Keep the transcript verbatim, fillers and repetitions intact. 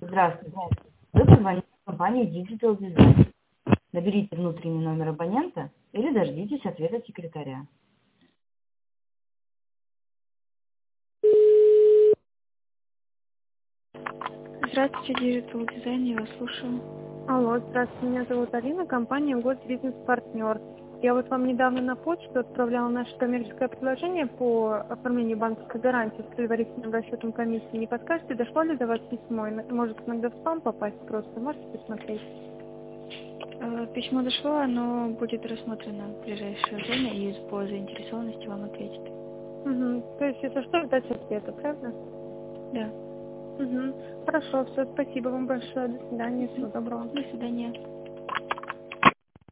Здравствуйте. Вы позвонили в компанию Digital Design. Наберите внутренний номер абонента или дождитесь ответа секретаря. Здравствуйте, Digital Design, я вас слушаю. Алло, здравствуйте, меня зовут Алина, компания Госбизнес-партнер. Я вот вам недавно на почту отправляла наше коммерческое предложение по оформлению банковской гарантии с предварительным расчетом комиссии. Не подскажете, дошло ли до вас письмо? Может иногда в спам попасть просто? Можете посмотреть? Э, Письмо дошло, оно будет рассмотрено в ближайшее время и по заинтересованности вам ответит. Угу. То есть, если что, ждать ответа, правда? Да. Угу. Хорошо, все, спасибо вам большое. До свидания, всего доброго. До свидания.